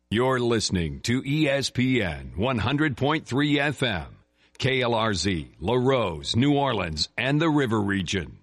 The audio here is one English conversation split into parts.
You're listening to ESPN 100.3 FM, KLRZ, La Rose, New Orleans, and the River Region.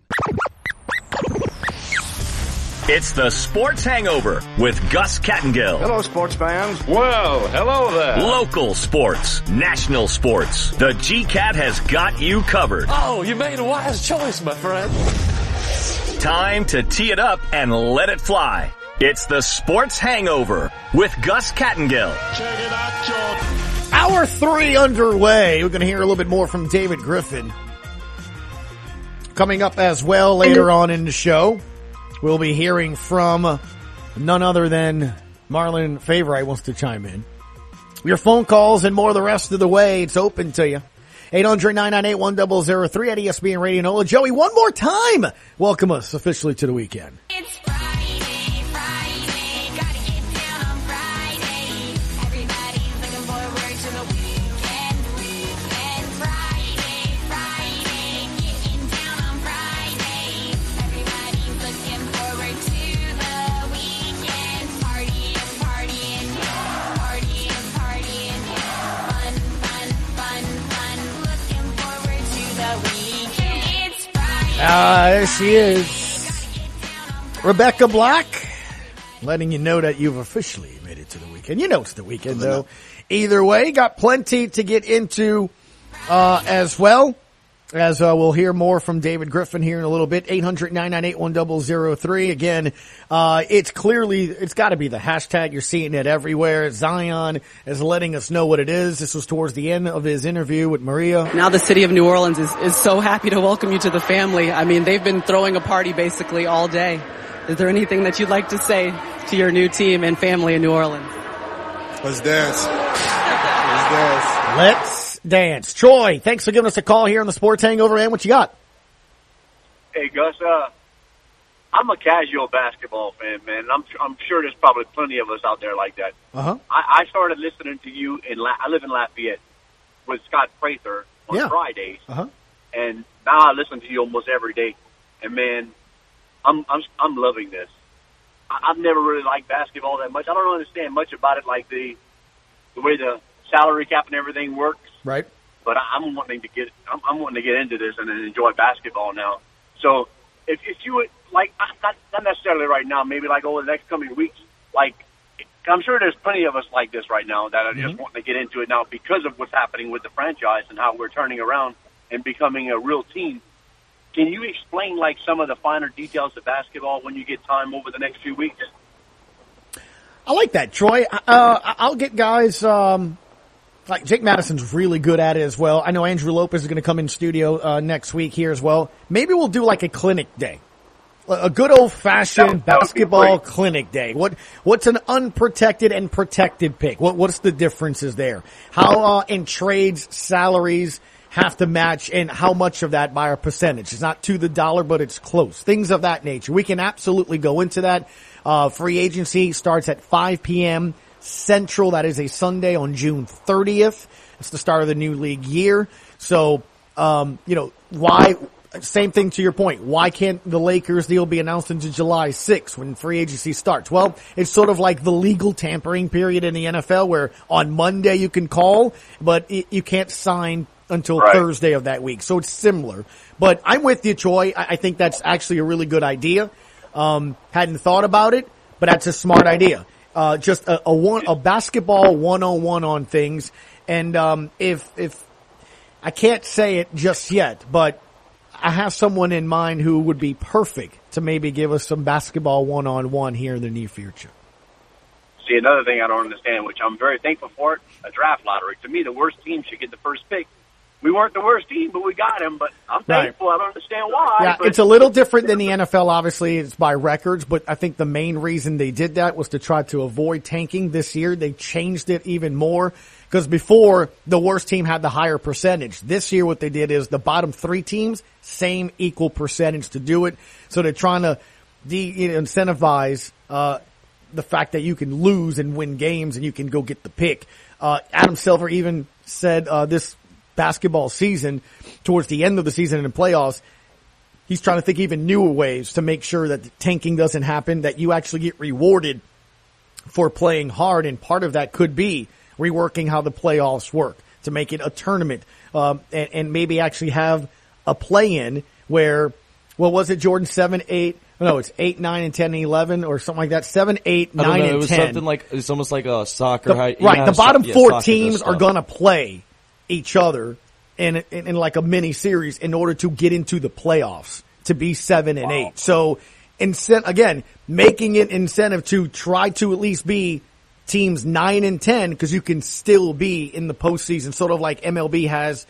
It's the Sports Hangover with Gus Kattengill. Hello, sports fans. Well, hello there. Local sports, national sports. The GCAT has got you covered. Oh, you made a wise choice, my friend. Time to tee it up and let it fly. It's the Sports Hangover with Gus Kattengill. Check it out, Jordan. Hour 3 underway. We're going to hear a little bit more from David Griffin. Coming up as well later on in the show, we'll be hearing from none other than Marlon Favorite wants to chime in. Your phone calls and more the rest of the way. It's open to you. 800-998-1003 at ESPN Radio NOLA. Joey, one more time. Welcome us officially to the weekend. It's Friday, gotta get down on Friday. Everybody's looking forward to the weekend. Friday, getting down on Friday. Everybody's looking forward to the weekend. Partying, looking forward to the weekend. It's Friday. There she is. Rebecca Black, letting you know that you've officially made it to the weekend. You know it's the weekend, though. Either way, got plenty to get into as well, as we'll hear more from David Griffin here in a little bit. 800-998-1003. Again, it's got to be the hashtag. You're seeing it everywhere. Zion is letting us know what it is. This was towards the end of his interview with Maria. Now the city of New Orleans is so happy to welcome you to the family. I mean, they've been throwing a party basically all day. Is there anything that you'd like to say to your new team and family in New Orleans? Let's dance. Let's dance. Troy, thanks for giving us a call here on the Sports Hangover, man. What you got? Hey, Gus, I'm a casual basketball fan, man. I'm sure there's probably plenty of us out there like that. Uh-huh. I started listening to you I live in Lafayette with Scott Prather on Fridays. Uh-huh. And now I listen to you almost every day. And, man, I'm loving this. I've never really liked basketball that much. I don't understand much about it, like the way the salary cap and everything works. Right. But I'm wanting to get into this and enjoy basketball now. So if you would, like, not necessarily right now, maybe like over the next coming weeks, like, I'm sure there's plenty of us like this right now that are just wanting to get into it now because of what's happening with the franchise and how we're turning around and becoming a real team. Can you explain, like, some of the finer details of basketball when you get time over the next few weeks? I like that, Troy. I'll get guys, like Jake Madison's really good at it as well. I know Andrew Lopez is going to come in studio next week here as well. Maybe we'll do like a clinic day. A good old-fashioned basketball clinic day. What's an unprotected and protected pick? What's the differences there? How in trades, salaries have to match, and how much of that by a percentage? It's not to the dollar, but it's close. Things of that nature. We can absolutely go into that. Free agency starts at 5 p.m. Central. That is a Sunday on June 30th. It's the start of the new league year. So, why? Same thing to your point. Why can't the Lakers deal be announced until July 6th when free agency starts? Well, it's sort of like the legal tampering period in the NFL where on Monday you can call, but you can't sign until Thursday of that week. So it's similar. But I'm with you, Troy. I think that's actually a really good idea. Hadn't thought about it, but that's a smart idea. Just a basketball 101 on things. And if I can't say it just yet, but I have someone in mind who would be perfect to maybe give us some basketball 1-on-1 here in the near future. See, another thing I don't understand, which I'm very thankful for, a draft lottery. To me, the worst team should get the first pick. We weren't the worst team, but we got him. But I'm thankful. I don't understand why. Yeah, it's a little different than the NFL. Obviously, it's by records. But I think the main reason they did that was to try to avoid tanking this year. They changed it even more because before, the worst team had the higher percentage. This year, what they did is the bottom 3 teams, same equal percentage to do it. So they're trying to incentivize the fact that you can lose and win games and you can go get the pick. Adam Silver even said this basketball season, towards the end of the season and in playoffs, he's trying to think even newer ways to make sure that the tanking doesn't happen, that you actually get rewarded for playing hard, and part of that could be reworking how the playoffs work to make it a tournament, and maybe actually have a play-in where, what was it, Jordan, 7, 8? No, it's 8, 9, and 10, and 11, or something like that. 7, 8, 9, and 10. It was something like, it's almost like a soccer. Right, the bottom four teams are going to play each other in like a mini series in order to get into the playoffs to be 7 and 8. So, again, making it incentive to try to at least be teams 9 and 10, because you can still be in the postseason, sort of like MLB has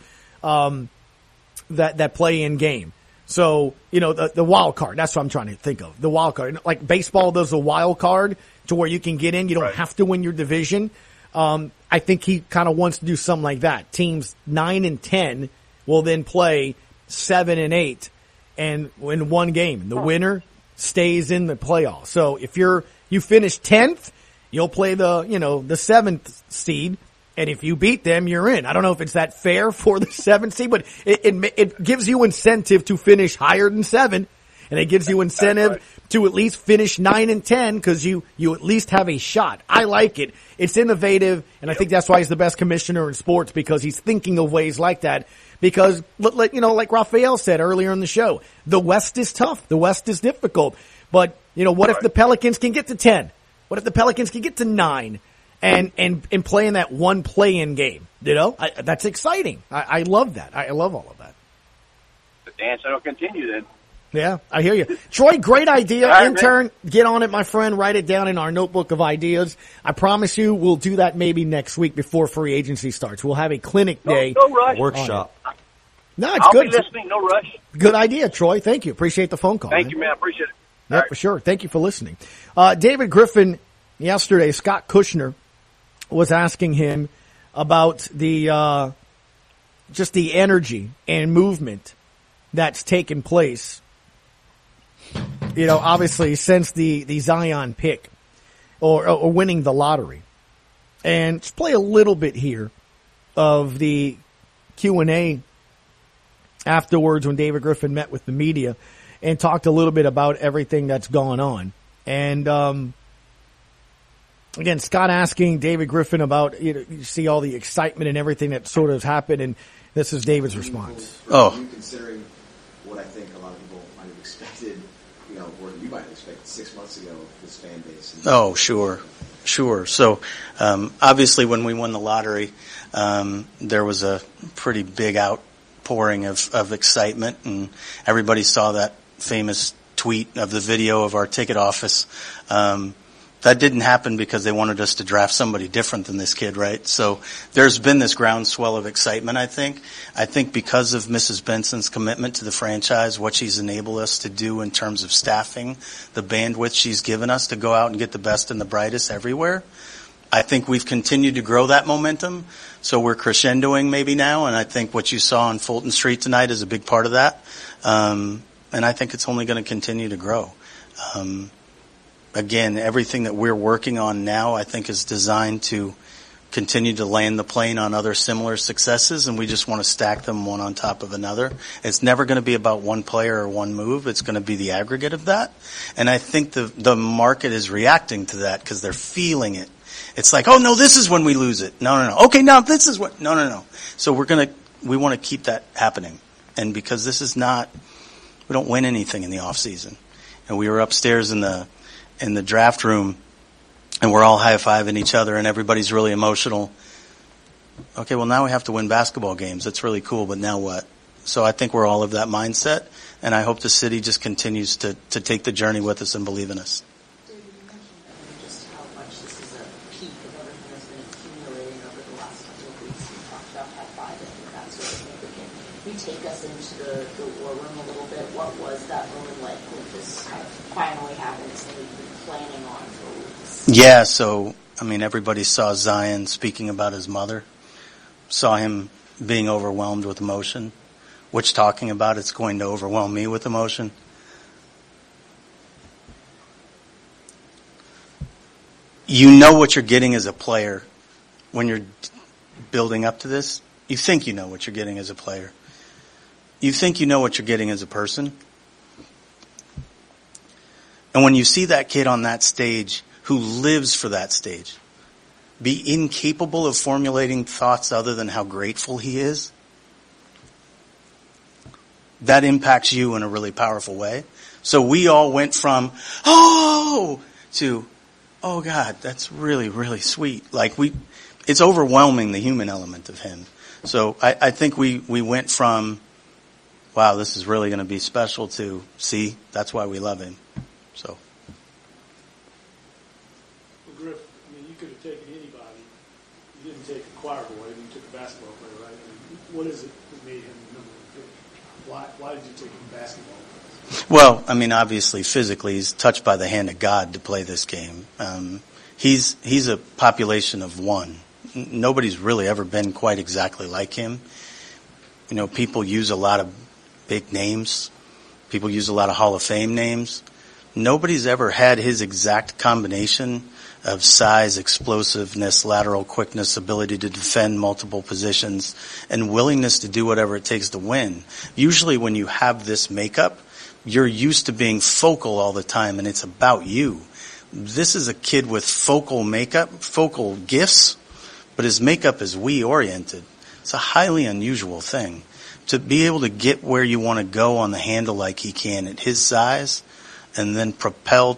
that play-in game. So, the wild card, that's what I'm trying to think of. The wild card. Like baseball does a wild card to where you can get in. You don't have to win your division. I think he kind of wants to do something like that. Teams 9 and 10 will then play 7 and 8 and win one game. The winner stays in the playoffs. So if you finish 10th, you'll play the 7th seed. And if you beat them, you're in. I don't know if it's that fair for the 7th seed, but it gives you incentive to finish higher than 7, and it gives you incentive to at least finish 9 and 10, because you at least have a shot. I like it. It's innovative, and I think that's why he's the best commissioner in sports, because he's thinking of ways like that. Because, like Raphael said earlier in the show, the West is tough. The West is difficult. But, what if the Pelicans can get to 10? What if the Pelicans can get to 9? And play in that one play-in game, that's exciting. I love that. I love all of that. The dance will continue then. Yeah, I hear you. Troy, great idea. Right, intern, get on it, my friend. Write it down in our notebook of ideas. I promise you we'll do that maybe next week before free agency starts. We'll have a clinic day. No rush. Workshop. No, it's I'll good. be listening. No rush. Good idea, Troy. Thank you. Appreciate the phone call. Thank you, man. I appreciate it. Yeah, for sure. Thank you for listening. David Griffin, yesterday, Scott Kushner was asking him about the just the energy and movement that's taken place, obviously since the Zion pick or winning the lottery. And just play a little bit here of the Q&A afterwards when David Griffin met with the media and talked a little bit about everything that's gone on. And again, Scott asking David Griffin about, you see all the excitement and everything that sort of happened, and this is David's response. Considering what I think a lot of people might have expected, or you might have expected 6 months ago of this fan base. Sure. So, obviously when we won the lottery, there was a pretty big outpouring of excitement, and everybody saw that famous tweet of the video of our ticket office. That didn't happen because they wanted us to draft somebody different than this kid, right? So there's been this groundswell of excitement, I think. I think because of Mrs. Benson's commitment to the franchise, what she's enabled us to do in terms of staffing, the bandwidth she's given us to go out and get the best and the brightest everywhere, I think we've continued to grow that momentum. So we're crescendoing maybe now, and I think what you saw on Fulton Street tonight is a big part of that. And I think it's only going to continue to grow. Again, everything that we're working on now, I think, is designed to continue to land the plane on other similar successes, and we just want to stack them one on top of another. It's never going to be about one player or one move. It's going to be the aggregate of that. And I think the market is reacting to that because they're feeling it. It's like, oh, no, this is when we lose it. No. Okay, now this is what – no. So we want to keep that happening. And because this is not – we don't win anything in the off season. And we were upstairs in the draft room, and we're all high-fiving each other, and everybody's really emotional. Okay, well, now we have to win basketball games. That's really cool, but now what? So I think we're all of that mindset, and I hope the city just continues to take the journey with us and believe in us. David, you mentioned just how much this is a peak of everything that's been accumulating over the last couple of weeks. You talked about high-fiving and that sort of thing. Can you take us into the war room a little bit? What was that moment like when this kind of finally happened? Planning on for weeks. Yeah, so, everybody saw Zion speaking about his mother, saw him being overwhelmed with emotion, which talking about it's going to overwhelm me with emotion. You know what you're getting as a player when you're building up to this. You think you know what you're getting as a player. You think you know what you're getting as a person. And when you see that kid on that stage who lives for that stage, be incapable of formulating thoughts other than how grateful he is, that impacts you in a really powerful way. So we all went from, oh, to, oh God, that's really, really sweet. Like it's overwhelming, the human element of him. So I think we went from, wow, this is really going to be special, to, see, that's why we love him. So. Well, Griff, I mean, you could have taken anybody. You didn't take a choir boy, you took a basketball player, right? I mean, what is it that made him the number one pick? Why did you take him basketball? Well, I mean, obviously, physically, he's touched by the hand of God to play this game. He's a population of one. Nobody's really ever been quite exactly like him. You know, people use a lot of big names. People use a lot of Hall of Fame names. Nobody's ever had his exact combination of size, explosiveness, lateral quickness, ability to defend multiple positions, and willingness to do whatever it takes to win. Usually when you have this makeup, you're used to being focal all the time, and it's about you. This is a kid with focal makeup, focal gifts, but his makeup is we-oriented. It's a highly unusual thing. To be able to get where you want to go on the handle like he can at his size, and then propel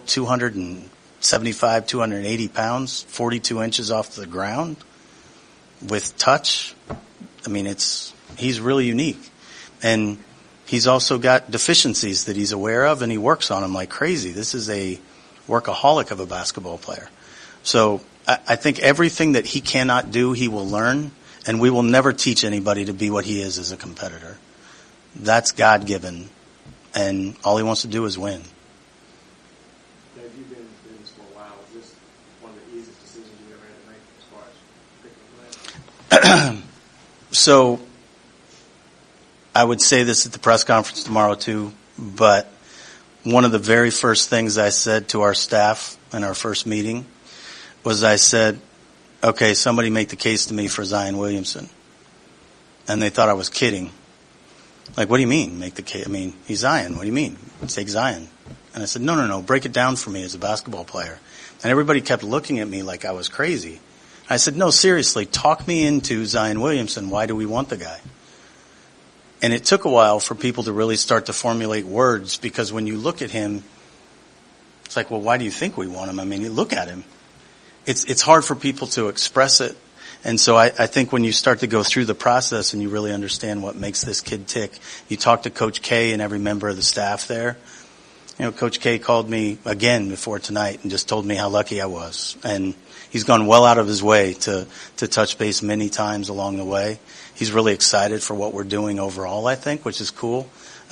275, 280 pounds, 42 inches off the ground with touch, I mean, he's really unique. And he's also got deficiencies that he's aware of, and he works on them like crazy. This is a workaholic of a basketball player. So I think everything that he cannot do, he will learn, and we will never teach anybody to be what he is as a competitor. That's God-given, and all he wants to do is win. Dave, you've been doing this for a while. Is this one of the easiest decisions you ever had to make as far as picking a player? So I would say this at the press conference tomorrow too, but one of the very first things I said to our staff in our first meeting was I said, okay, somebody make the case to me for Zion Williamson. And they thought I was kidding. Like, what do you mean, make the case? I mean, he's Zion. What do you mean? Take Zion. And I said, no, break it down for me as a basketball player. And everybody kept looking at me like I was crazy. I said, no, seriously, talk me into Zion Williamson. Why do we want the guy? And it took a while for people to really start to formulate words, because when you look at him, it's like, well, why do you think we want him? I mean, you look at him. It's hard for people to express it. And so I think when you start to go through the process and you really understand what makes this kid tick, you talk to Coach K and every member of the staff there. You know, Coach K called me again before tonight and just told me how lucky I was. And he's gone well out of his way to touch base many times along the way. He's really excited for what we're doing overall, I think, which is cool.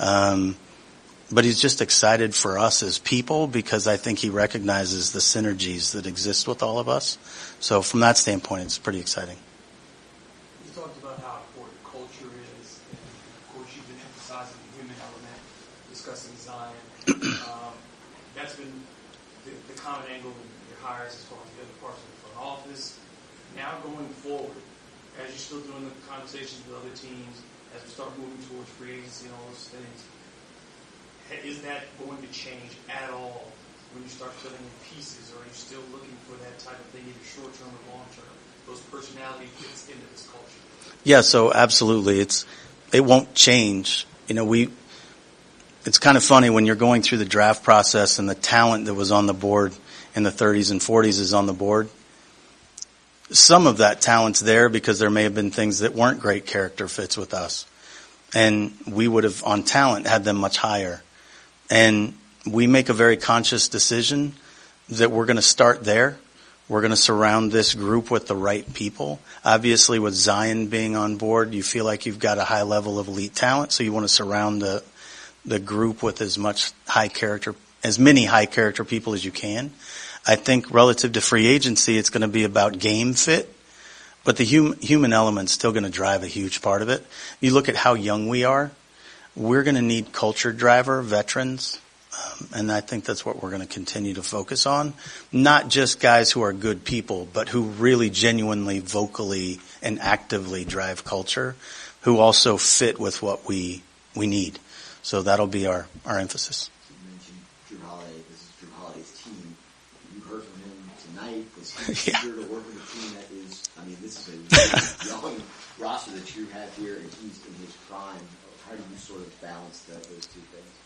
But he's just excited for us as people, because I think he recognizes the synergies that exist with all of us. So from that standpoint, it's pretty exciting. You talked about how important culture is, and of course you've been emphasizing the human element, discussing Zion. That's been the common angle in your hires as far as the other parts of the front office. Now going forward, as you're still doing the conversations with other teams, as we start moving towards free agency and all those things, is that going to change at all when you start filling in pieces, or are you still looking for that type of thing, either short-term or long-term, those personality fits into this culture? Yeah, so absolutely. It won't change. You know, it's kind of funny when you're going through the draft process and the talent that was on the board in the 30s and 40s is on the board. Some of that talent's there because there may have been things that weren't great character fits with us. And we would have, on talent, had them much higher. And we make a very conscious decision that we're going to start there. We're going to surround this group with the right people. Obviously, with Zion being on board, you feel like you've got a high level of elite talent, so you want to surround the group with as many high character people as you can. I think relative to free agency, it's going to be about game fit, but the human element's still going to drive a huge part of it. You look at how young we are. We're going to need culture driver, veterans, and I think that's what we're going to continue to focus on. Not just guys who are good people, but who really genuinely, vocally, and actively drive culture, who also fit with what we need. So that'll be our emphasis. You mentioned Drew Holiday. This is Drew Holiday's team. You heard from him Is it easier to work with a team that is, I mean, this is a young roster that you have here, and he's in his prime. How do you sort of balance those two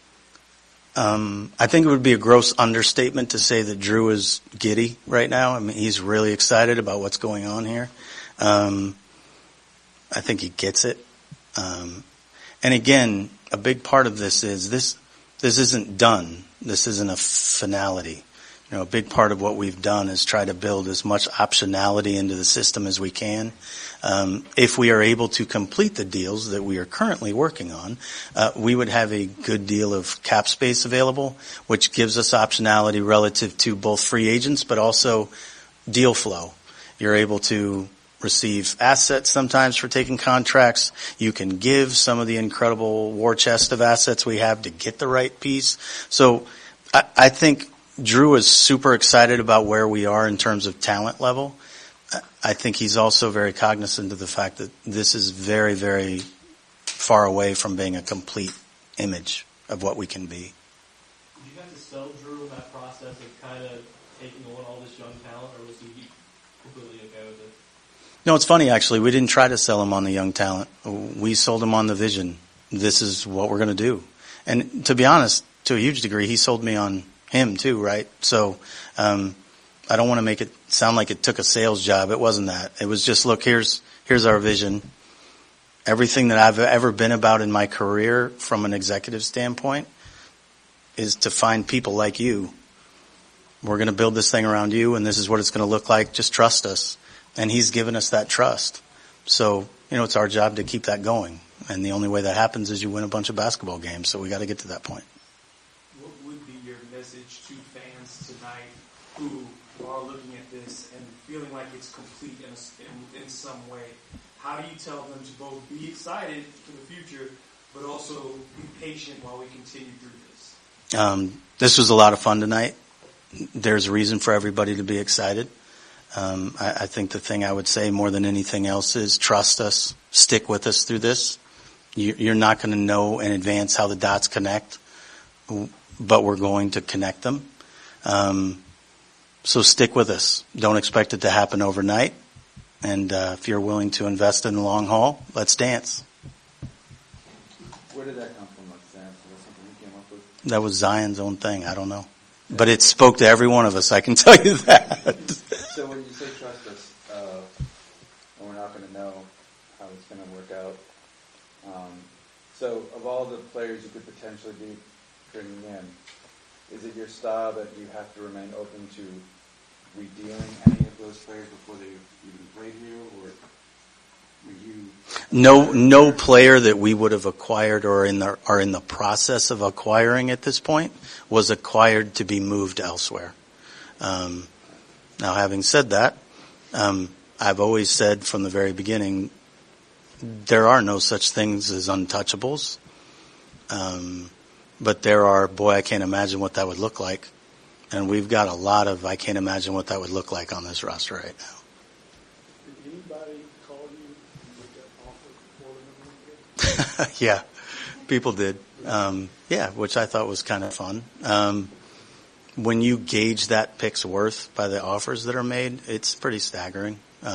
things? I think it would be a gross understatement to say that Drew is giddy right now. I mean, he's really excited about what's going on here. I think he gets it. And again, a big part of this is this isn't done. This isn't a finality. You know, a big part of what we've done is try to build as much optionality into the system as we can. If we are able to complete the deals that we are currently working on, we would have a good deal of cap space available, which gives us optionality relative to both free agents but also deal flow. You're able to receive assets sometimes for taking contracts. You can give some of the incredible war chest of assets we have to get the right piece. So I think Drew is super excited about where we are in terms of talent level. I think he's also very cognizant of the fact that this is very, very far away from being a complete image of what we can be. Did you have to sell Drew in that process of kind of taking on all this young talent, or was he completely okay with it? No, it's funny actually. We didn't try to sell him on the young talent. We sold him on the vision. This is what we're going to do. And to be honest, to a huge degree, he sold me on him too, right? So I don't want to make it sound like it took a sales job. It wasn't that. It was just, look, here's our vision. Everything that I've ever been about in my career from an executive standpoint is to find people like you. We're going to build this thing around you, and this is what it's going to look like. Just trust us. And he's given us that trust. So, you know, it's our job to keep that going. And the only way that happens is you win a bunch of basketball games. So we got to get to that point. What would be your message to fans tonight who are looking at this and feeling like it's complete in some way? How do you tell them to both be excited for the future, but also be patient while we continue through this? This was a lot of fun tonight. There's a reason for everybody to be excited. I think the thing I would say more than anything else is trust us, stick with us through this. You're not going to know in advance how the dots connect, but we're going to connect them. So stick with us. Don't expect it to happen overnight. And if you're willing to invest in the long haul, let's dance. Where did that come from, Sam? Was that something you came up with? That was Zion's own thing. I don't know. But it spoke to every one of us, I can tell you that. So when you say trust us, and we're not going to know how it's going to work out, so of all the players you could potentially be bringing in, is it your style that you have to remain open to redealing any of those players before they even played here, or were you... No player that we would have acquired or are in the process of acquiring at this point was acquired to be moved elsewhere. Now, having said that, I've always said from the very beginning, there are no such things as untouchables. But there are, boy, I can't imagine what that would look like. And we've got a lot of, I can't imagine what that would look like on this roster right now. Did anybody call you with that offer for the Yeah, people did. Yeah, which I thought was kind of fun. When you gauge that pick's worth by the offers that are made, it's pretty staggering.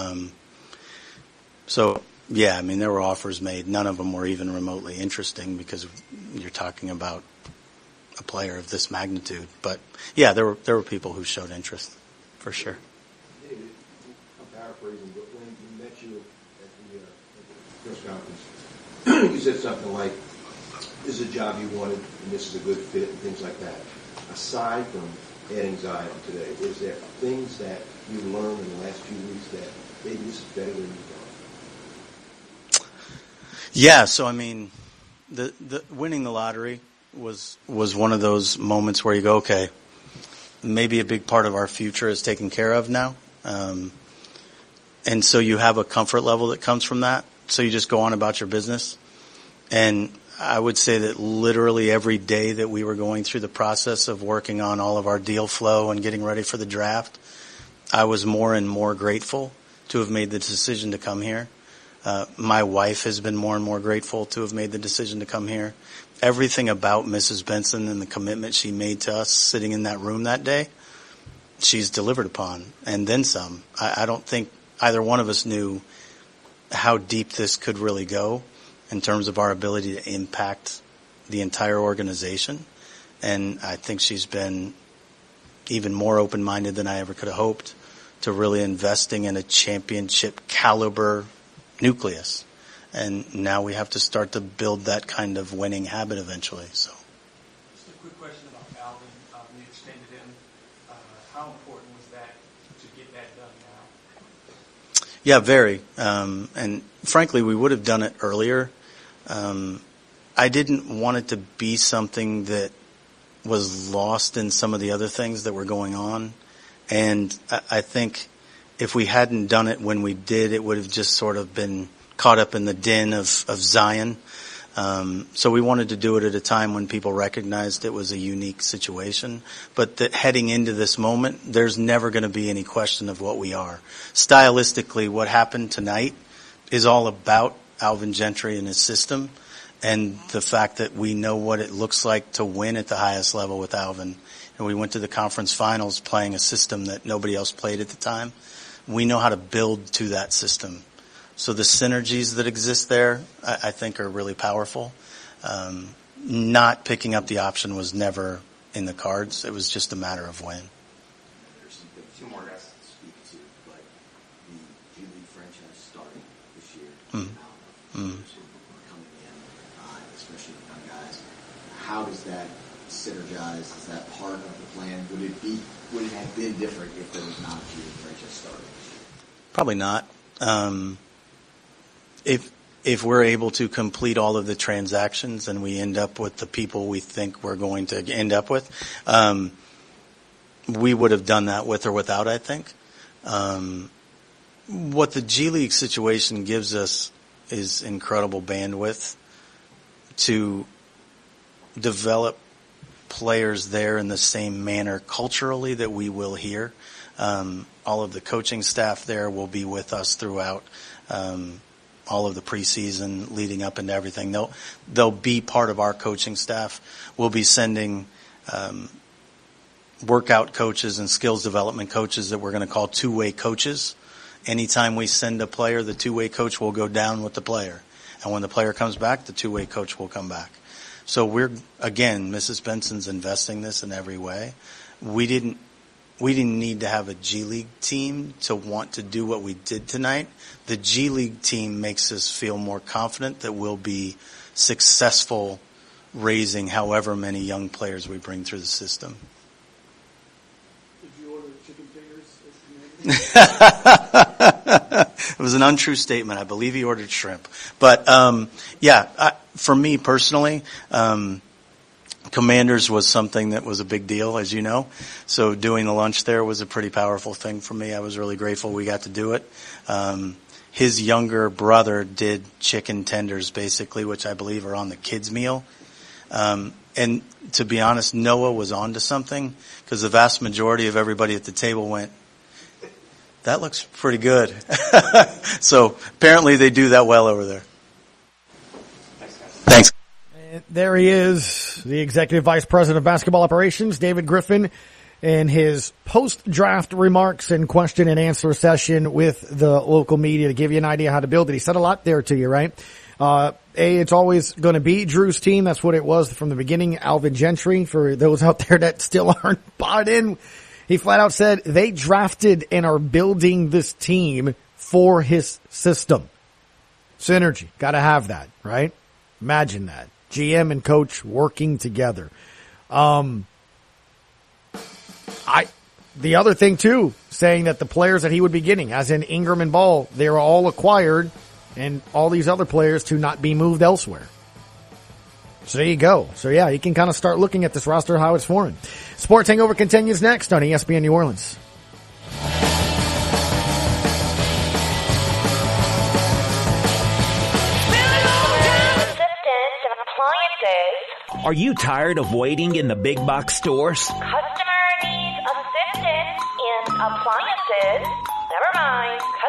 So, yeah, I mean, there were offers made. None of them were even remotely interesting because you're talking about a player of this magnitude. But, yeah, there were people who showed interest, for sure. David, I'm paraphrasing, but when we met you at the press conference, you said something like, this is a job you wanted, and this is a good fit, and things like that. Aside from adding Zion today, is there things that you learned in the last few weeks that maybe this is better than you thought? Yeah, so I mean, the winning the lottery was one of those moments where you go, okay, maybe a big part of our future is taken care of now. And so you have a comfort level that comes from that. So you just go on about your business. And I would say that literally every day that we were going through the process of working on all of our deal flow and getting ready for the draft, I was more and more grateful to have made the decision to come here. My wife has been more and more grateful to have made the decision to come here. Everything about Mrs. Benson and the commitment she made to us sitting in that room that day she's delivered upon, and then some. I don't think either one of us knew how deep this could really go in terms of our ability to impact the entire organization. And I think she's been even more open-minded than I ever could have hoped to really investing in a championship caliber nucleus. And now we have to start to build that kind of winning habit eventually. So. Just a quick question about Alvin. You extended him. How important was that to get that done now? Yeah, very. And frankly, we would have done it earlier. I didn't want it to be something that was lost in some of the other things that were going on. And I think if we hadn't done it when we did, it would have just sort of been caught up in the din of Zion. So we wanted to do it at a time when people recognized it was a unique situation. But that heading into this moment, there's never going to be any question of what we are. Stylistically, what happened tonight is all about Alvin Gentry and his system, and the fact that we know what it looks like to win at the highest level with Alvin. And we went to the conference finals playing a system that nobody else played at the time. We know how to build to that system. So the synergies that exist there, I think, are really powerful. Not picking up the option was never in the cards. It was just a matter of when. There's two more guys to speak to, but the G League franchise starting this year, coming in, especially the young guys. How does that synergize? Is that part of the plan? Would it have been different if there was not a G League franchise starting this year? Probably not. If we're able to complete all of the transactions and we end up with the people we think we're going to end up with, we would have done that with or without, I think. What the G League situation gives us is incredible bandwidth to develop players there in the same manner culturally that we will here. All of the coaching staff there will be with us throughout all of the preseason leading up into everything. They'll be part of our coaching staff. We'll be sending workout coaches and skills development coaches that we're going to call two-way coaches. Anytime we send a player, the two-way coach will go down with the player. And when the player comes back, the two-way coach will come back. So Mrs. Benson's investing this in every way. We didn't need to have a G League team to want to do what we did tonight. The G League team makes us feel more confident that we'll be successful raising however many young players we bring through the system. Did you order chicken fingers as commanded? It was an untrue statement. I believe he ordered shrimp. But, for me personally, Commanders was something that was a big deal, as you know. So doing the lunch there was a pretty powerful thing for me. I was really grateful we got to do it. His younger brother did chicken tenders, basically, which I believe are on the kids' meal. And to be honest, Noah was onto something, because the vast majority of everybody at the table went, that looks pretty good. So apparently they do that well over there. Thanks. There he is, the Executive Vice President of Basketball Operations, David Griffin, in his post-draft remarks and question and answer session with the local media to give you an idea how to build it. He said a lot there to you, right? It's always going to be Drew's team. That's what it was from the beginning. Alvin Gentry, for those out there that still aren't bought in, he flat out said they drafted and are building this team for his system. Synergy. Got to have that, right? Imagine that. GM and coach working together. The other thing too, saying that the players that he would be getting, as in Ingram and Ball, they were all acquired, and all these other players to not be moved elsewhere. So there you go. So yeah, you can kind of start looking at this roster, how it's forming. Sports Hangover continues next on ESPN New Orleans. Are you tired of waiting in the big box stores? Customer needs assistance in appliances. Never mind. Customer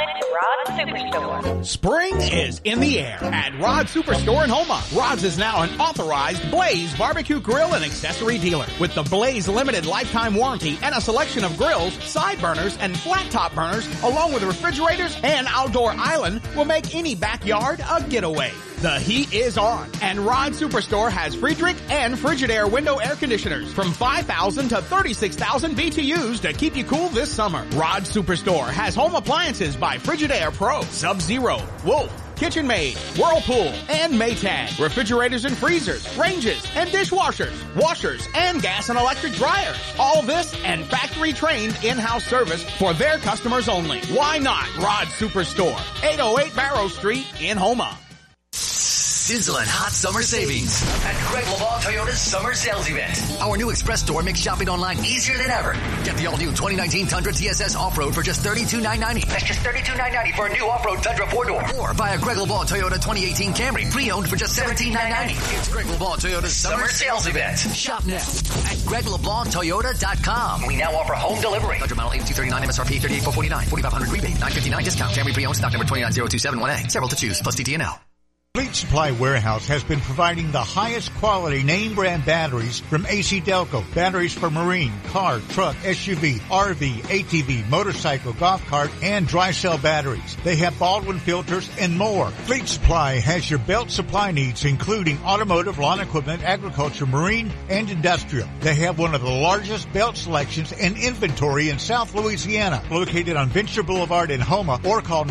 with Rod Superstore. Spring is in the air at Rod Superstore in Homa. Rod's is now an authorized Blaze barbecue grill and accessory dealer. With the Blaze limited lifetime warranty and a selection of grills, side burners, and flat top burners, along with refrigerators and outdoor island, will make any backyard a getaway. The heat is on, and Rod Superstore has Friedrich and Frigidaire window air conditioners from 5,000 to 36,000 BTUs to keep you cool this summer. Rod Superstore has home appliances by Frigidaire Pro, Sub-Zero, Wolf, KitchenMaid, Whirlpool, and Maytag. Refrigerators and freezers, ranges, and dishwashers, washers, and gas and electric dryers. All this and factory-trained in-house service for their customers only. Why not Rod Superstore, 808 Barrow Street in Homa. Sizzling hot summer savings at Greg LeBlanc Toyota's summer sales event. Our new express store makes shopping online easier than ever. Get the all-new 2019 Tundra TSS Off-Road for just $32,990. That's just $32,990 for a new Off-Road Tundra 4-door. Or buy a Greg LeBlanc Toyota 2018 Camry pre-owned for just $17,990. It's Greg LeBlanc Toyota's summer sales event. Shop now at GregLeBlancToyota.com. We now offer home delivery. Tundra model 8239 MSRP $38,449. $4,500 rebate. $959 discount. Camry pre-owned stock number 2902718. Several to choose plus TTNL. Fleet Supply Warehouse has been providing the highest quality name brand batteries from AC Delco. Batteries for marine, car, truck, SUV, RV, ATV, motorcycle, golf cart, and dry cell batteries. They have Baldwin filters and more. Fleet Supply has your belt supply needs, including automotive, lawn equipment, agriculture, marine, and industrial. They have one of the largest belt selections and inventory in South Louisiana, located on Venture Boulevard in Homa, or call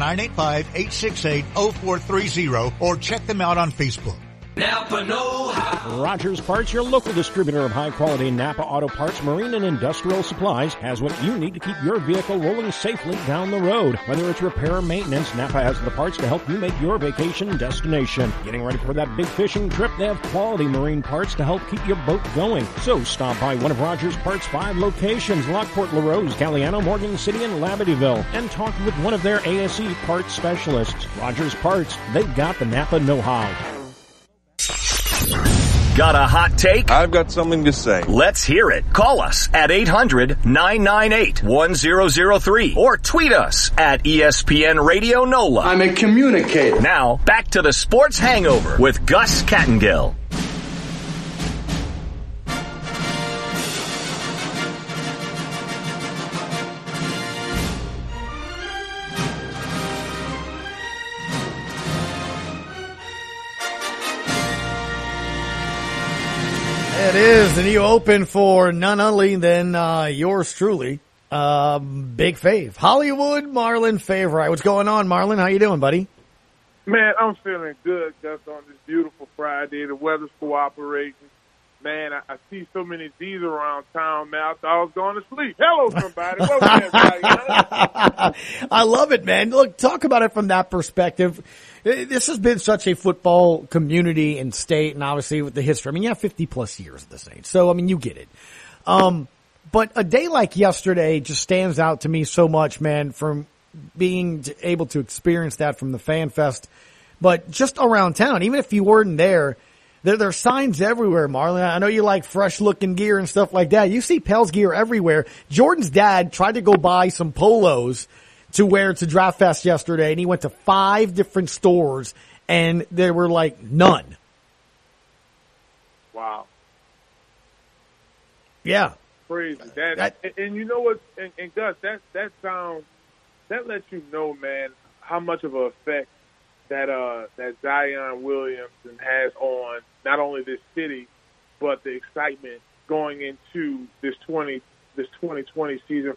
985-868-0430 or check them out on Facebook. Napa know-how. Rogers Parts, your local distributor of high-quality Napa auto parts, marine, and industrial supplies, has what you need to keep your vehicle rolling safely down the road. Whether it's repair or maintenance, Napa has the parts to help you make your vacation destination. Getting ready for that big fishing trip? They have quality marine parts to help keep your boat going. So stop by one of Rogers Parts' 5 locations, Lockport, LaRose, Galliano, Morgan City, and Labadyville, and talk with one of their ASE parts specialists. Rogers Parts, they've got the Napa know-how. Got a hot take? I've got something to say. Let's hear it. Call us at 800-998-1003 or tweet us at ESPN Radio NOLA. I'm a communicator. Now, back to the Sports Hangover with Gus Kattengill. It is, and you open for none other than yours truly, Big Fave, Hollywood Marlon Favorite. What's going on, Marlon? How you doing, buddy? Man, I'm feeling good just on this beautiful Friday. The weather's cooperating. Man, I see so many Z's around town, man. I thought I was going to sleep. Hello, somebody. Welcome, everybody. I love it, man. Look, talk about it from that perspective. This has been such a football community and state, and obviously with the history. I mean, you have 50-plus years of this age, so, I mean, you get it. But a day like yesterday just stands out to me so much, man, from being able to experience that from the Fan Fest. But just around town, even if you weren't there are signs everywhere, Marlon. I know you like fresh-looking gear and stuff like that. You see Pels gear everywhere. Jordan's dad tried to go buy some polos to wear to Draft Fest yesterday, and he went to 5 different stores, and there were, like, none. Wow. Yeah. Crazy. And you know what, and Gus, that lets you know, man, how much of an effect that Zion Williamson has on not only this city, but the excitement going into this 2020 season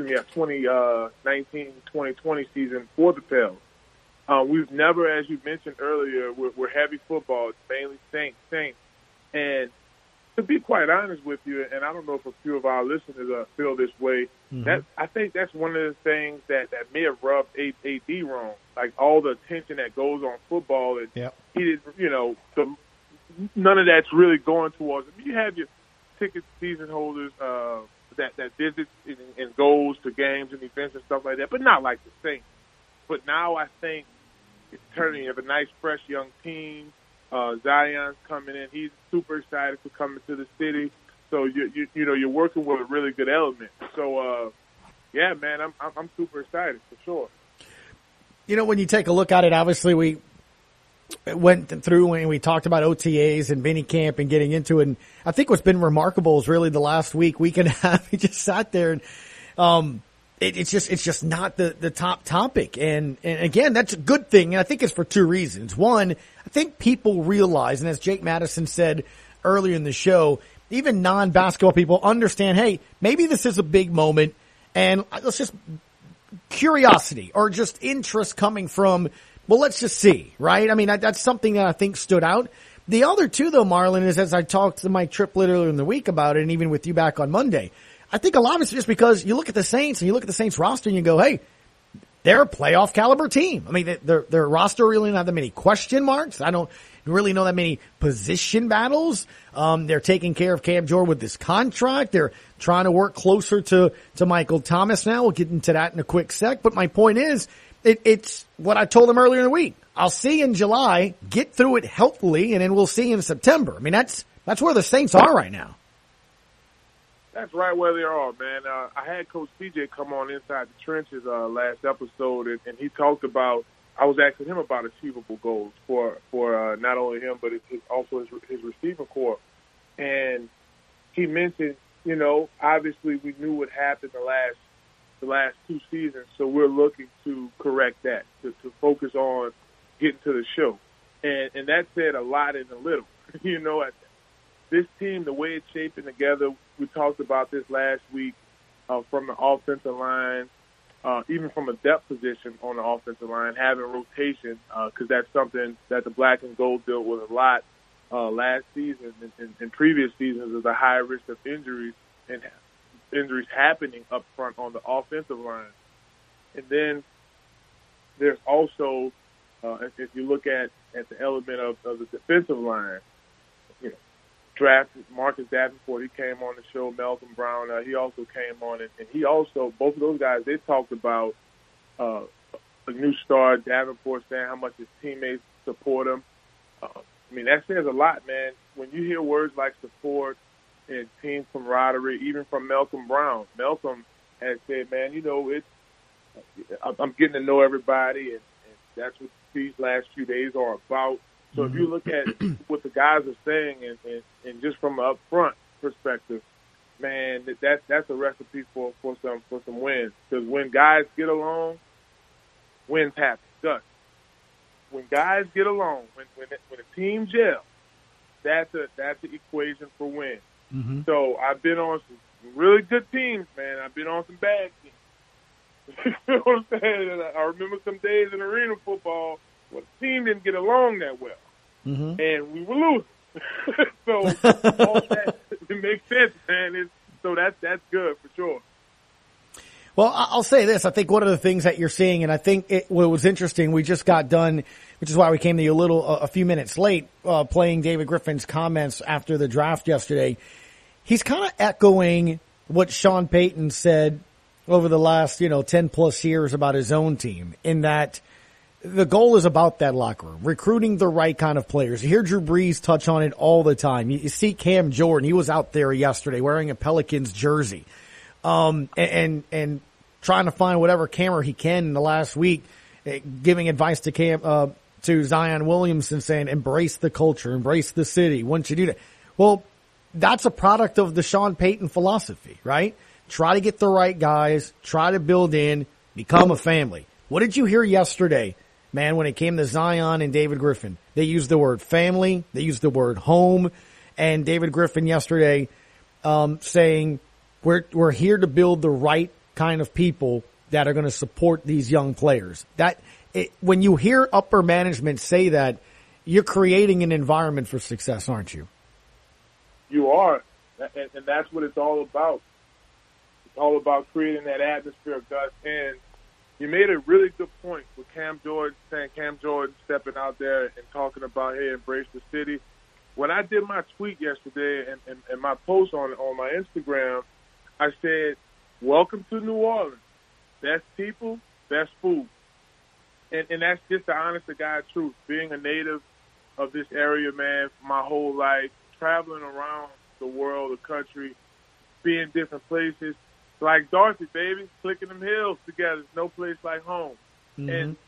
2019-2020 season for the Pels. We've never, as you mentioned earlier, we're heavy football. It's mainly Saints. And to be quite honest with you, and I don't know if a few of our listeners feel this way, I think that's one of the things that may have rubbed AD wrong. Like all the attention that goes on football, and he didn't, none of that's really going towards him. You have your ticket season holders that visits and goes to games and events and stuff like that, but not like the Saints. But now I think it's turning. You have a nice, fresh young team. Zion's coming in. He's super excited for coming to the city. So you're working with a really good element. So yeah, man, I'm super excited for sure. You know, when you take a look at it, obviously we went through and we talked about OTAs and minicamp and getting into it. And I think what's been remarkable is really the last week and a half, we just sat there and, it's just not the top topic. And again, that's a good thing. And I think it's for two reasons. One, I think people realize, and as Jake Madison said earlier in the show, even non-basketball people understand, hey, maybe this is a big moment and let's just curiosity or just interest coming from, well, let's just see, right? I mean, that's something that I think stood out. The other two, though, Marlon, is as I talked to my triplet earlier in the week about it, and even with you back on Monday, I think a lot of it's just because you look at the Saints and you look at the Saints roster and you go, hey, they're a playoff caliber team. I mean, their roster really don't have that many question marks. I don't really know that many position battles. They're taking care of Cam Jordan with this contract. They're trying to work closer to Michael Thomas now. We'll get into that in a quick sec. But my point is, it's what I told them earlier in the week. I'll see you in July, get through it healthily, and then we'll see you in September. I mean, that's where the Saints are right now. That's right where they are, man. I had Coach CJ come on Inside the Trenches last episode, and he talked about, I was asking him about achievable goals for not only him, but also his receiving corps. And he mentioned, you know, obviously we knew what happened the last two seasons, so we're looking to correct that, to focus on getting to the show. And that said a lot in a little. You know, this team, the way it's shaping together, we talked about this last week, from the offensive line, even from a depth position on the offensive line, having rotation, because that's something that the Black and Gold dealt with a lot last season and previous seasons, is a high risk of injuries and injuries happening up front on the offensive line. And then there's also, if you look at the element of the defensive line, you know, drafted Marcus Davenport, he came on the show, Malcolm Brown, he also came on it, and he also, both of those guys, they talked about a new star, Davenport, saying how much his teammates support him. I mean, that says a lot, man. When you hear words like support and team camaraderie, even from Malcolm Brown, Malcolm has said, man, you know, I'm getting to know everybody, and that's what these last few days are about. So if you look at what the guys are saying, and just from an upfront perspective, man, that's a recipe for some wins. Because when guys get along, wins happen. Done. When guys get along, when a team gels, that's the equation for wins. Mm-hmm. So I've been on some really good teams, man. I've been on some bad teams. You know what I'm saying? And I remember some days in arena football when the team didn't get along that well, and we were losing. So all that, it makes sense, man. So that's good for sure. Well, I'll say this. I think one of the things that you're seeing, and I think what was interesting, we just got done, which is why we came to you a few minutes late, playing David Griffin's comments after the draft yesterday. He's kind of echoing what Sean Payton said over the last, 10 plus years about his own team, in that the goal is about that locker room, recruiting the right kind of players. You hear Drew Brees touch on it all the time. You see Cam Jordan, he was out there yesterday wearing a Pelicans jersey, and trying to find whatever camera he can in the last week, giving advice to Zion Williamson, saying, embrace the culture, embrace the city. Once you do that, well, that's a product of the Sean Payton philosophy, right? Try to get the right guys, try to build in, become a family. What did you hear yesterday, man, when it came to Zion and David Griffin? They used the word family, they used the word home, and David Griffin yesterday saying, we're here to build the right kind of people that are going to support these young players. When you hear upper management say that, you're creating an environment for success, aren't you? You are, and that's what it's all about. It's all about creating that atmosphere, Gus. And you made a really good point with Cam Jordan, saying Cam Jordan stepping out there and talking about, hey, embrace the city. When I did my tweet yesterday and my post on my Instagram, I said, welcome to New Orleans. Best people, best food. And that's just the honest to God truth. Being a native of this area, man, my whole life, traveling around the world, the country, being different places. Like Dorothy, baby, clicking them hills together. No place like home. Mm-hmm. And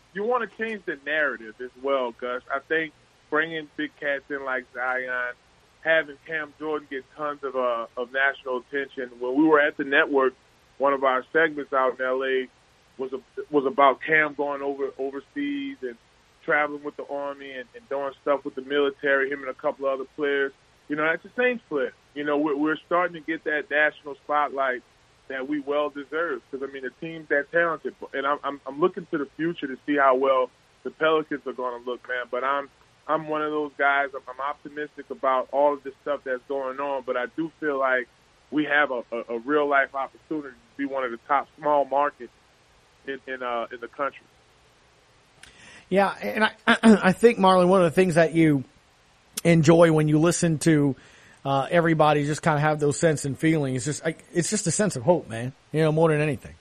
you want to change the narrative as well, Gus. I think bringing big cats in like Zion, having Cam Jordan get tons of national attention. When we were at the network, one of our segments out in L.A. was about Cam going overseas and traveling with the Army and doing stuff with the military, him and a couple of other players. You know, that's the Saints player. You know, we're starting to get that national spotlight that we well deserve, because I mean the team's that talented, and I'm looking to the future to see how well the Pelicans are going to look, man. But I'm one of those guys. I'm optimistic about all of this stuff that's going on, but I do feel like we have a real life opportunity to be one of the top small markets in the country. Yeah, and I think, Marlon, one of the things that you enjoy when you listen to everybody just kind of have those sense and feelings. It's just a sense of hope, man. You know, more than anything.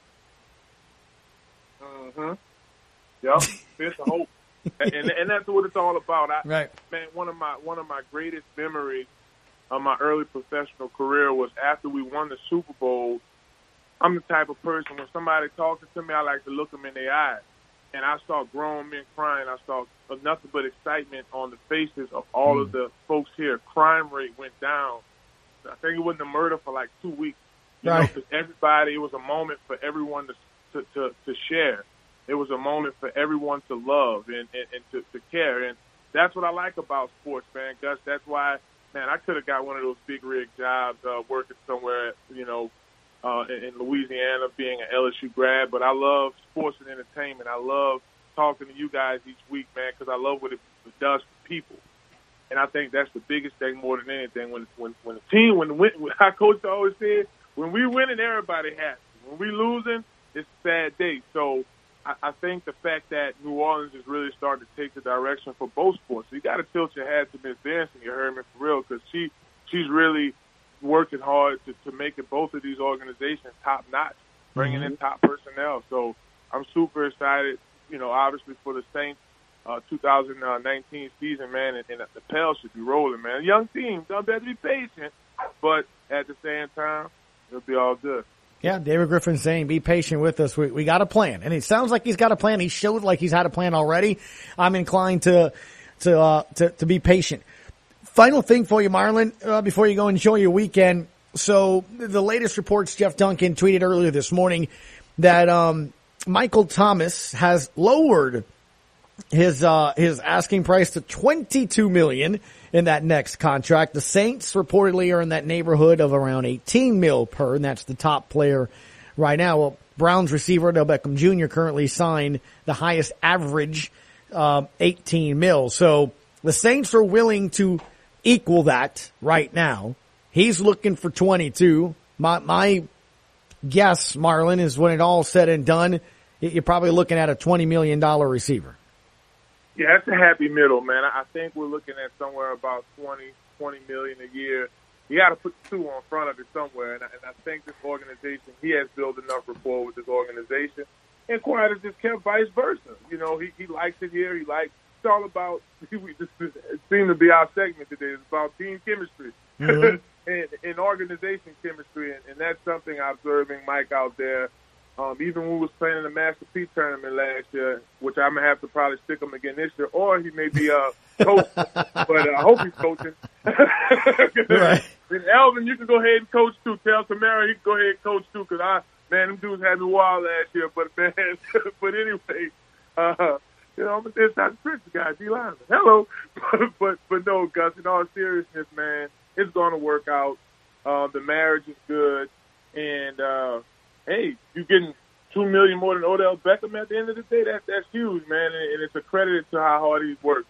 Mm-hmm. Yep, it's a hope, and that's what it's all about. Right, man. One of my greatest memories of my early professional career was after we won the Super Bowl. I'm the type of person, when somebody talks to me, I like to look them in their eyes, and I saw grown men crying. I saw nothing but excitement on the faces of all of the folks here. Crime rate went down. I think it wasn't a murder for like 2 weeks. You know, 'cause everybody, it was a moment for everyone to share. It was a moment for everyone to love and to care. And that's what I like about sports, man, Gus. That's why, man, I could have got one of those big rig jobs working somewhere, you know, in Louisiana, being an LSU grad. But I love sports and entertainment. I love talking to you guys each week, man, because I love what it does for people. And I think that's the biggest thing more than anything. When the team, when our coach always said, when we winning, everybody happy. When we losing, it's a sad day. So I think the fact that New Orleans is really starting to take the direction for both sports. So you got to tilt your hat to Miss Benson, you heard me, for real, because she's really working hard to make it, both of these organizations top notch, bringing in top personnel. So I'm super excited, you know, obviously for the Saints 2019 season, man, and the Pels should be rolling, man. Young team, don't better be patient, but at the same time, it'll be all good. Yeah, David Griffin saying, be patient with us. We got a plan. And it sounds like he's got a plan. He showed like he's had a plan already. I'm inclined to be patient. Final thing for you, Marlon, before you go enjoy your weekend. So the latest reports, Jeff Duncan tweeted earlier this morning that Michael Thomas has lowered his asking price to $22 million in that next contract. The Saints reportedly are in that neighborhood of around $18 million per, and that's the top player right now. Well, Browns receiver Odell Beckham Jr. currently signed the highest average, $18 million. So the Saints are willing to equal that right now. He's looking for 22. My guess, Marlon, is when it all said and done, you're probably looking at a $20 million receiver. Yeah, that's a happy middle, man. I think we're looking at somewhere about $20 million a year. You got to put two on front of it somewhere, and I think this organization, he has built enough rapport with this organization, and quite as just kept vice versa. You know, he likes it here. It's all about, it seemed to be our segment today. It's about team chemistry and organization chemistry, and that's something I'm observing Mike out there. Even when we was playing in the Master P tournament last year, which I'm going to have to probably stick him again this year, or he may be coach, but I hope he's coaching. Right. And Elvin, you can go ahead and coach too. Tell Tamara he can go ahead and coach too, because them dudes had me wild last year. But man, but anyway, you know, I'm a inside the Prince guy, D lineman. Hello, but no, Gus. In all seriousness, man, it's going to work out. The marriage is good, and hey, you're getting $2 million more than Odell Beckham at the end of the day. That's huge, man, and it's a credit to how hard he's worked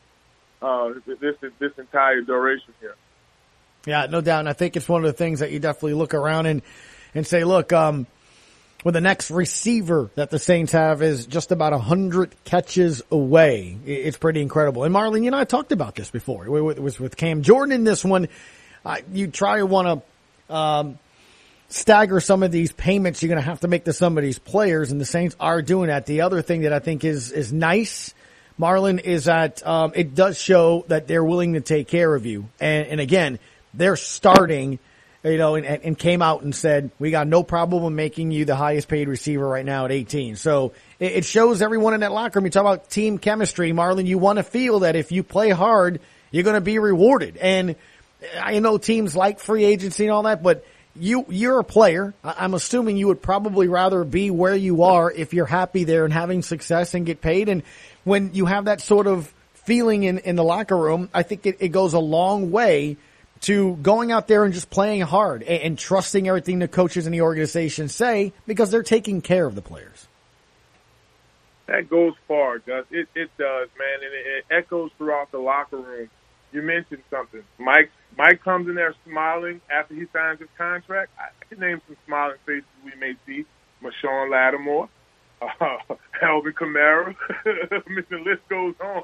this entire duration here. Yeah, no doubt. And I think it's one of the things that you definitely look around and say, look, when the next receiver that the Saints have is just about 100 catches away, it's pretty incredible. And Marlon, you know, I talked about this before. It was with Cam Jordan in this one. You try to want to stagger some of these payments you're going to have to make to some of these players, and the Saints are doing that. The other thing that I think is nice, Marlon, is that it does show that they're willing to take care of you. And again, they're starting and came out and said, we got no problem making you the highest paid receiver right now at 18. So it shows everyone in that locker room. You talk about team chemistry, Marlon. You want to feel that if you play hard, you're going to be rewarded. And I know teams like free agency and all that, but you're a player. I'm assuming you would probably rather be where you are if you're happy there and having success and get paid. And when you have that sort of feeling in the locker room, I think it goes a long way to going out there and just playing hard and trusting everything the coaches and the organization say, because they're taking care of the players. That goes far, Gus. It does, man, and it echoes throughout the locker room. You mentioned something. Mike comes in there smiling after he signs his contract. I can name some smiling faces we may see. Marshawn Lattimore, Alvin Kamara. The list goes on.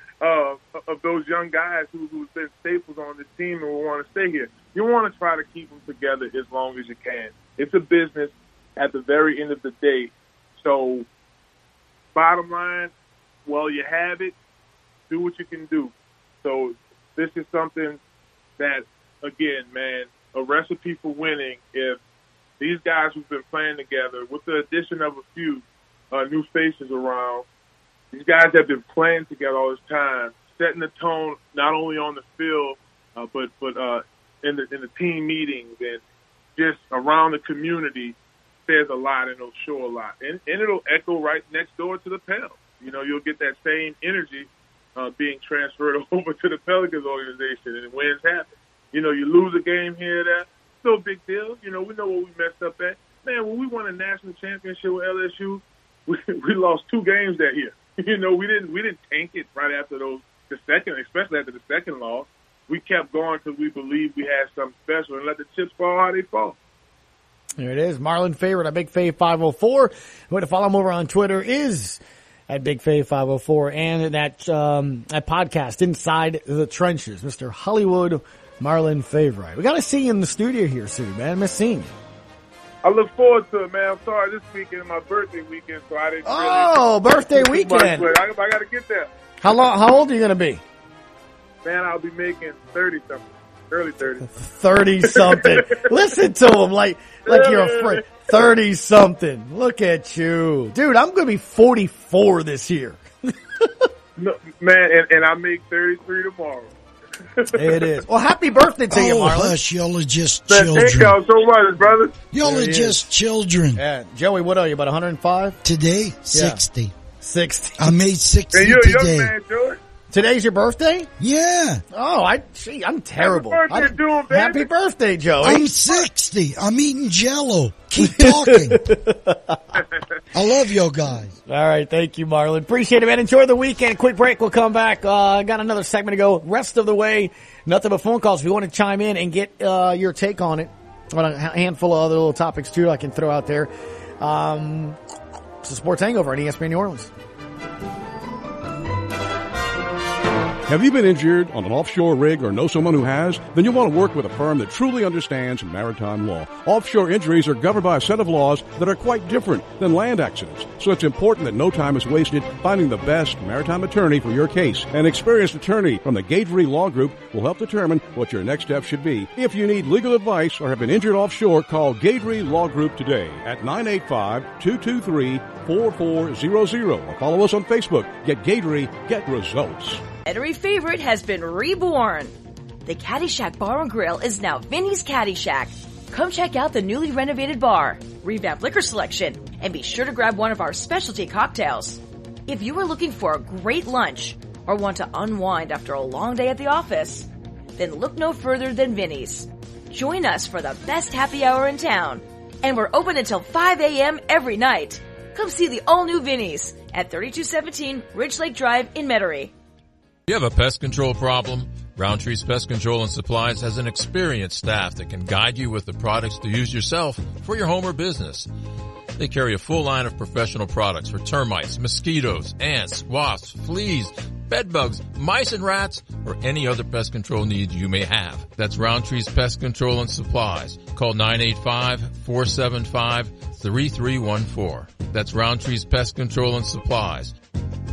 Of those young guys who've been staples on this team and will want to stay here. You want to try to keep them together as long as you can. It's a business at the very end of the day. So, bottom line, well, you have it, do what you can do. So, this is something that, again, man, a recipe for winning. If these guys who've been playing together, with the addition of a few new faces around, these guys have been playing together all this time, setting the tone not only on the field, but in the team meetings and just around the community, says a lot and it'll show a lot. And it'll echo right next door to the Pels. You know, you'll get that same energy being transferred over to the Pelicans organization, and wins happen. You know, you lose a game here or there, no big deal. You know, we know what we messed up at. Man, when we won a national championship with LSU, we lost 2 games that year. You know, we didn't tank it right after especially after the second loss. We kept going because we believed we had something special and let the chips fall how they fall. There it is. Marlon Favorite at Big Fave 504. The way to follow him over on Twitter is at Big Fave 504, and that podcast, Inside the Trenches, Mr. Hollywood Marlon Favorite. We got to see you in the studio here soon, man. I miss seeing you. I look forward to it, man. I'm sorry, this weekend is my birthday weekend, so I didn't birthday weekend. I got to get there. How old are you going to be? Man, I'll be making 30-something, early 30s. 30-something. Listen to him like you're afraid. 30-something. Look at you. Dude, I'm going to be 44 this year. No, man, and I make 33 tomorrow. It is. Well, happy birthday to you, Marlon. Hush, y'all are just children. Thank y'all so much, brother. Y'all are just children. Yeah. Joey, what are you, about 105? Today, 60. 60. I made 60 hey, you're today. A young man, Joey. Today's your birthday? Yeah. Oh, I'm terrible. Happy birthday, baby. Happy birthday, Joey. I'm 60. I'm eating Jell-O. Keep talking. I love you guys. All right. Thank you, Marlon. Appreciate it, man. Enjoy the weekend. Quick break. We'll come back. Got another segment to go. Rest of the way, nothing but phone calls. If you want to chime in and get your take on it, on a handful of other little topics, too, I can throw out there. It's the Sports Hangover on ESPN New Orleans. Have you been injured on an offshore rig or know someone who has? Then you'll want to work with a firm that truly understands maritime law. Offshore injuries are governed by a set of laws that are quite different than land accidents. So it's important that no time is wasted finding the best maritime attorney for your case. An experienced attorney from the Gaidry Law Group will help determine what your next step should be. If you need legal advice or have been injured offshore, call Gaidry Law Group today at 985-223-4400 or follow us on Facebook. Get Gaidry, get results. Metairie favorite has been reborn. The Caddy Shack Bar and Grill is now Vinny's Caddy Shack. Come check out the newly renovated bar, revamped liquor selection, and be sure to grab one of our specialty cocktails. If you are looking for a great lunch or want to unwind after a long day at the office, then look no further than Vinny's. Join us for the best happy hour in town, and we're open until 5 a.m. every night. Come see the all-new Vinny's at 3217 Ridge Lake Drive in Metairie. You have a pest control problem? Roundtree's Pest Control and Supplies has an experienced staff that can guide you with the products to use yourself for your home or business. They carry a full line of professional products for termites, mosquitoes, ants, wasps, fleas, bedbugs, mice and rats, or any other pest control needs you may have. That's Roundtree's Pest Control and Supplies. Call 985-475-3314. That's Roundtree's Pest Control and Supplies.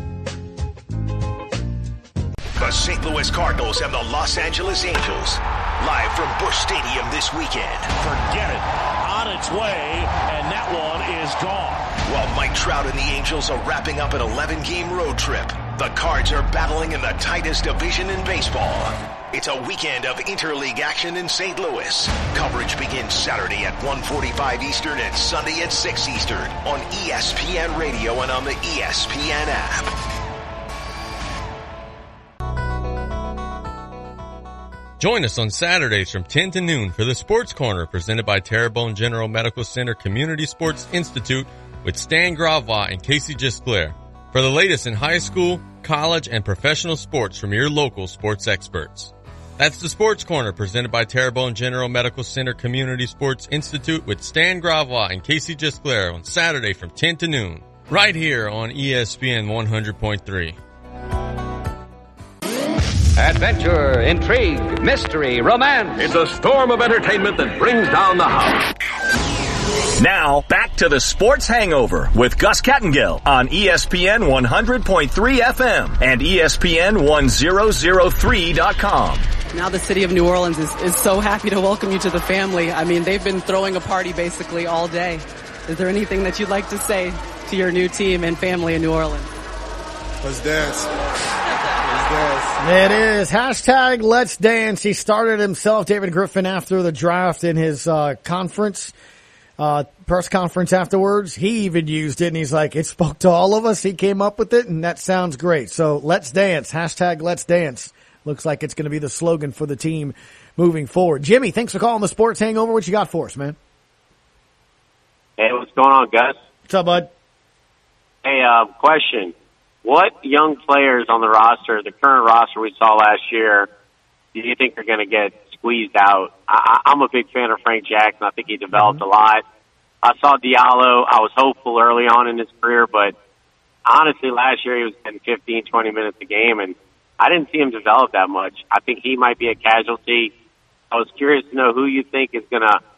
The St. Louis Cardinals and the Los Angeles Angels. live from Busch Stadium this weekend. Forget it. On its way, and that one is gone. While Mike Trout and the Angels are wrapping up an 11-game road trip, the Cards are battling in the tightest division in baseball. It's a weekend of interleague action in St. Louis. Coverage begins Saturday at 1:45 Eastern and Sunday at 6 Eastern on ESPN Radio and on the ESPN app. Join us on Saturdays from 10 to noon for the Sports Corner presented by Terrebonne General Medical Center Community Sports Institute with Stan Gravois and Casey Gisclair for the latest in high school, college, and professional sports from your local sports experts. That's the Sports Corner presented by Terrebonne General Medical Center Community Sports Institute with Stan Gravois and Casey Gisclair on Saturday from 10 to noon, right here on ESPN 100.3. Adventure, intrigue, mystery, romance. It's a storm of entertainment that brings down the house. Now, back to the Sports Hangover with Gus Kattengill on ESPN 100.3 FM and ESPN 1003.com. Now the city of New Orleans is so happy to welcome you to the family. I mean, they've been throwing a party basically all day. Is there anything that you'd like to say to your new team and family in New Orleans? Let's dance. It is. Hashtag Let's Dance. He started himself, David Griffin, after the draft in his press conference afterwards. He even used it, and he's like, it spoke to all of us. He came up with it, and that sounds great. So let's dance. Hashtag Let's Dance. Looks like it's going to be the slogan for the team moving forward. Jimmy, thanks for calling the Sports Hangover. What you got for us, man? Hey, what's going on, Gus? What's up, bud? Hey, question. What young players on the roster, the current roster we saw last year, do you think are going to get squeezed out? I'm a big fan of Frank Jackson. I think he developed a lot. I saw Diallo. I was hopeful early on in his career, but honestly, last year he was getting 15, 20 minutes a game, and I didn't see him develop that much. I think he might be a casualty. I was curious to know who you think is going to,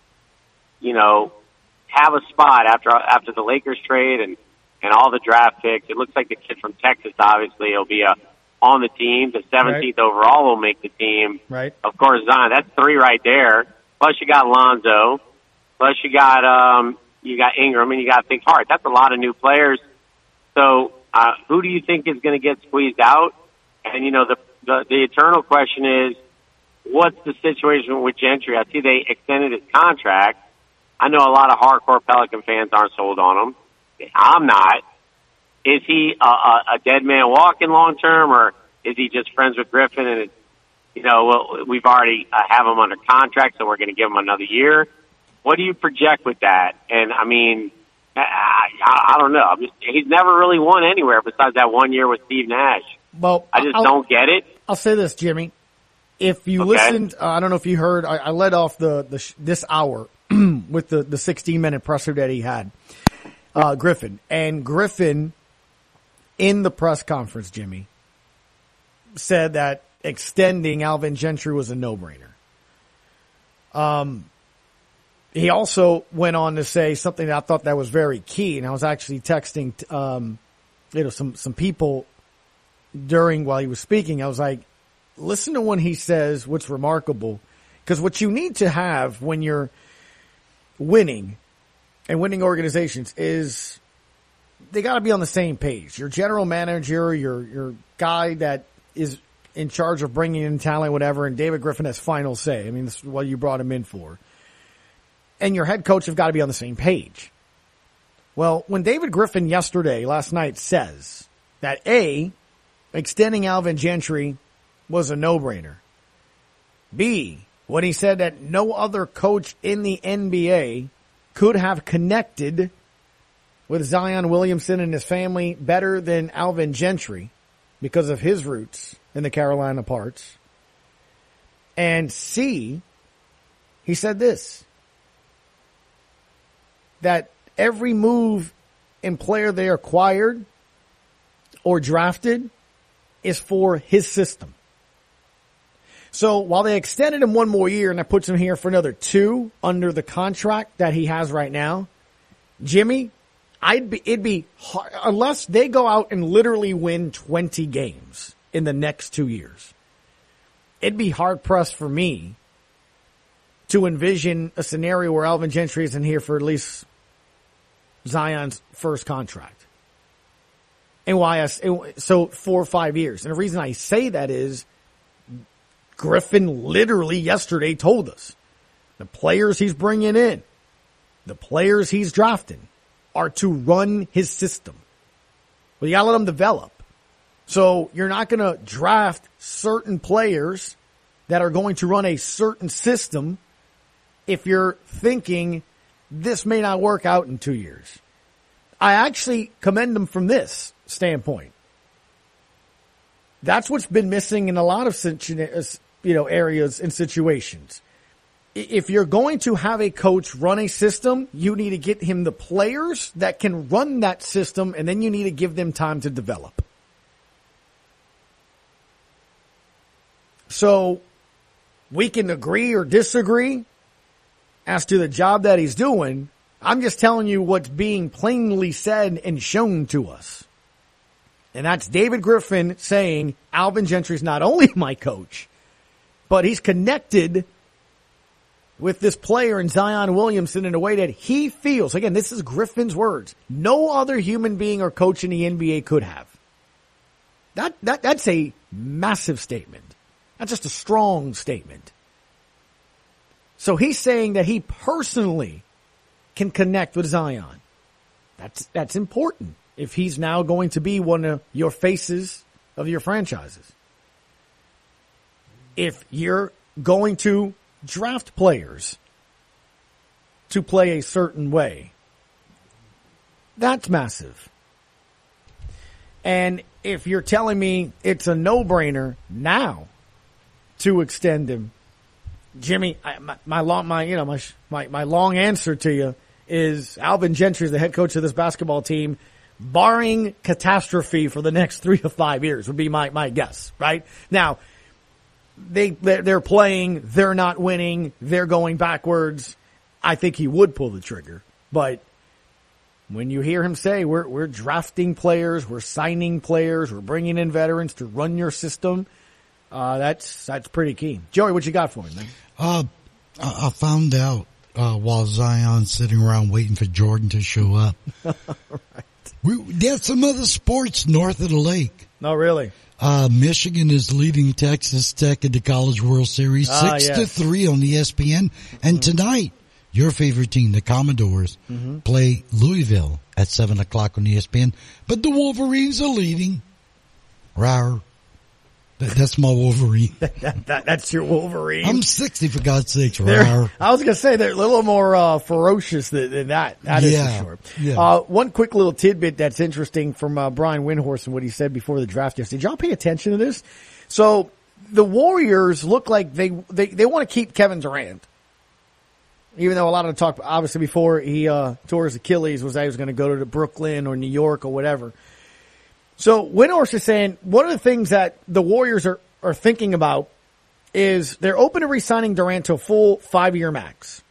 have a spot after the Lakers trade and all the draft picks. It looks like the kid from Texas, obviously, will be on the team. The 17th overall will make the team. Right. Of course, Zion. That's three right there. Plus you got Lonzo. Plus you got Ingram, and you got to think hard. That's a lot of new players. So who do you think is going to get squeezed out? And, the eternal question is, what's the situation with Gentry? I see they extended his contract. I know a lot of hardcore Pelican fans aren't sold on him. I'm not. Is he a dead man walking long term, or is he just friends with Griffin? And we've already have him under contract, so we're going to give him another year. What do you project with that? And I mean, I don't know. He's never really won anywhere besides that 1 year with Steve Nash. Well, I just don't get it. I'll say this, Jimmy. If you listened, I don't know if you heard. I led off this hour with the 16-minute presser that he had. Griffin. And Griffin, in the press conference, Jimmy, said that extending Alvin Gentry was a no-brainer. He also went on to say something that I thought that was very key, and I was actually texting, some people while he was speaking. I was like, listen to when he says what's remarkable, because what you need to have when you're winning and winning organizations is they got to be on the same page. Your general manager, your guy that is in charge of bringing in talent, whatever, and David Griffin has final say. I mean, this is what you brought him in for. And your head coach have got to be on the same page. Well, when David Griffin last night says that A, extending Alvin Gentry was a no-brainer. B, when he said that no other coach in the NBA could have connected with Zion Williamson and his family better than Alvin Gentry because of his roots in the Carolina parts. And C, he said this, that every move and player they acquired or drafted is for his system. So while they extended him one more year and that puts him here for another 2 under the contract that he has right now, Jimmy, it'd be hard, unless they go out and literally win 20 games in the next 2 years. It'd be hard pressed for me to envision a scenario where Alvin Gentry isn't here for at least Zion's first contract. And so 4 or 5 years. And the reason I say that is Griffin literally yesterday told us the players he's bringing in, the players he's drafting are to run his system. Well, you gotta let them develop. So you're not going to draft certain players that are going to run a certain system if you're thinking this may not work out in 2 years. I actually commend them from this standpoint. That's what's been missing in a lot of areas and situations. If you're going to have a coach run a system, you need to get him the players that can run that system, and then you need to give them time to develop. So we can agree or disagree as to the job that he's doing. I'm just telling you what's being plainly said and shown to us. And that's David Griffin saying Alvin Gentry's not only my coach, but he's connected with this player in Zion Williamson in a way that he feels, again, this is Griffin's words, no other human being or coach in the NBA could have. That's a massive statement. That's just a strong statement. So he's saying that he personally can connect with Zion. That's important if he's now going to be one of your faces of your franchises. If you're going to draft players to play a certain way, that's massive. And if you're telling me it's a no-brainer now to extend him, Jimmy, my long answer to you is Alvin Gentry is the head coach of this basketball team, barring catastrophe for the next 3 to 5 years would be my guess, right? Now, they're playing, they're not winning, they're going backwards. I think he would pull the trigger, but when you hear him say we're drafting players, we're signing players, we're bringing in veterans to run your system, that's pretty key. Joey, what you got for me, man? I found out while Zion's sitting around waiting for Jordan to show up. Right. There's some other sports north of the lake. No, really? Michigan is leading Texas Tech in the College World Series 6-3 on ESPN. And tonight, your favorite team, the Commodores, play Louisville at 7 o'clock on ESPN. But the Wolverines are leading. Rawr. That's my Wolverine. That's your Wolverine. I'm 60 for God's sakes. I was going to say they're a little more ferocious than that. That is for sure. Yeah. One quick little tidbit that's interesting from Brian Windhorst and what he said before the draft yesterday. Did y'all pay attention to this? So the Warriors look like they want to keep Kevin Durant. Even though a lot of the talk, obviously before he tore his Achilles, was that he was going to go to Brooklyn or New York or whatever. So Windhorst is saying one of the things that the Warriors are thinking about is they're open to re-signing Durant to a full 5-year max.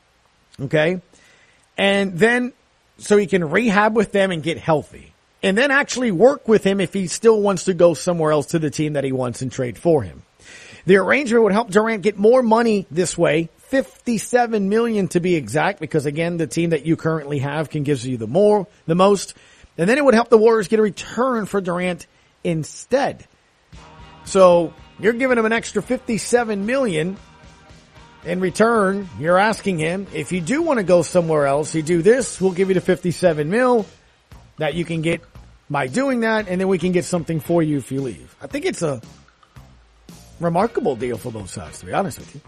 Okay? And then so he can rehab with them and get healthy. And then actually work with him if he still wants to go somewhere else to the team that he wants and trade for him. The arrangement would help Durant get more money this way, $57 million to be exact, because again, the team that you currently have can give you the most. And then it would help the Warriors get a return for Durant instead. So you're giving him an extra $57 million. In return, you're asking him, if you do want to go somewhere else, you do this, we'll give you the $57 million that you can get by doing that, and then we can get something for you if you leave. I think it's a remarkable deal for both sides, to be honest with you.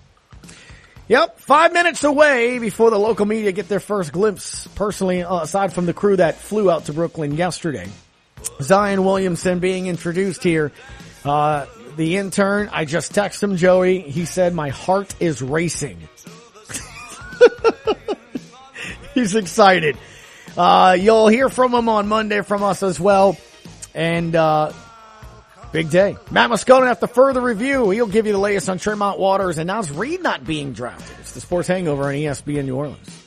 Yep, 5 minutes away before the local media get their first glimpse, personally, aside from the crew that flew out to Brooklyn yesterday. Zion Williamson being introduced here. The intern, I just texted him, Joey. He said, my heart is racing. He's excited. You'll hear from him on Monday from us as well. And big day. Matt Moscona, after further review, he'll give you the latest on Tremont Waters and Naz Reid not being drafted. It's the Sports Hangover on ESPN New Orleans.